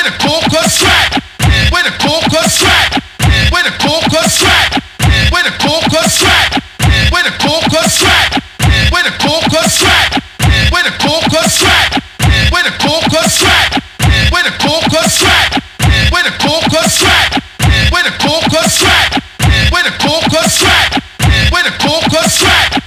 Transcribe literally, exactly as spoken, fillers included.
the cool cut scratch, with the cool cut scratch, with the cool cut scratch, with the cool cut scratch, with the cool cut scratch, with the cool cut scratch, with the cool cut scratch, with the cool cut scratch, with the cool cut scratch, with the cool cut scratch, with the cool cut scratch, with the cool cut scratch, with the cool cut scratch.